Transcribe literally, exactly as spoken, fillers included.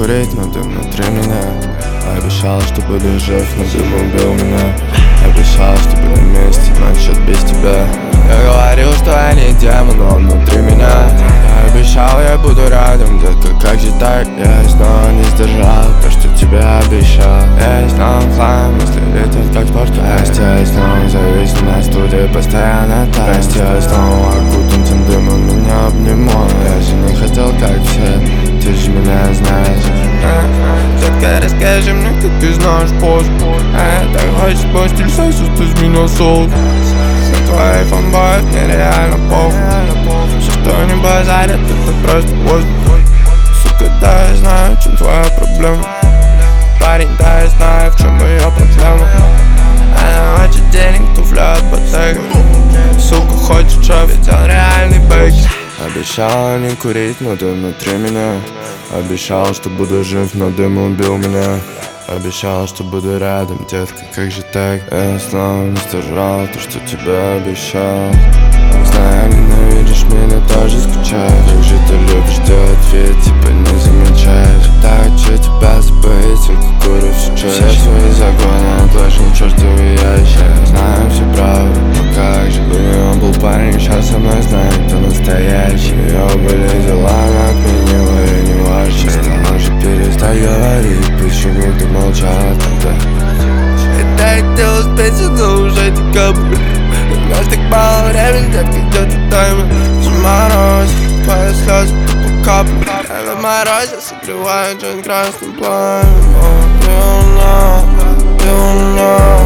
курить, но ты внутри меня. Обещал, что буду жив, но дым убил меня. Обещал, что будем вместе, но чё-то без тебя. Я говорил, что я не демон, но он внутри меня. Я обещал, я буду рядом, детка, как же так? Я снова не сдержал то, что тебе обещал. Я снова флайм, мысли летят как спорткар. Прости, я снова завис на студии, постоянно так. Прости, я снова окутан тем дымом, меня обнимал. Я же не хотел, как все, ты же меня знаешь. Детка, расскажи мне, как ты знаешь пост. А я так хочу, мой стиль сосет из меня соус. На твоих фанбоев мне реально похуй. Все, что не базарит, это просто воздух. Сука, да, я знаю, в чем твоя проблема. Парень, да, я знаю, в чем ее проблема. Она хочет денег, туфля от Bottega. Сука, хочет шоу, ведь он реальный бейкер. Обещал не курить, но ты внутри меня. Обещал, что буду жив, но дым убил меня. Обещал, что буду рядом, детка, как же так? Я снова не сдержал то, что тебе обещал. Знаю, ненавидишь меня, тоже скучаешь. Как же ты любишь делать вид, типа не замечаешь. Так хочу тебя забыть, только курю всю чаще. Все свои загоны отложил в чертовый ящик. Знаю все правда, но как же бы не он был парень, сейчас со мной знает, кто настоящий. Ее были дела, она отменила, я не важен. Сейчас может перестать говорить, почему ты молчала тогда. И так хотелось петь, но уже декабрь. У нас так мало времени, детка, где ты таймер? Заморозь, твои слезы тупо капли. Я на морозе согреваю джойнт красным пламенем. Ты у меня, ты у меня.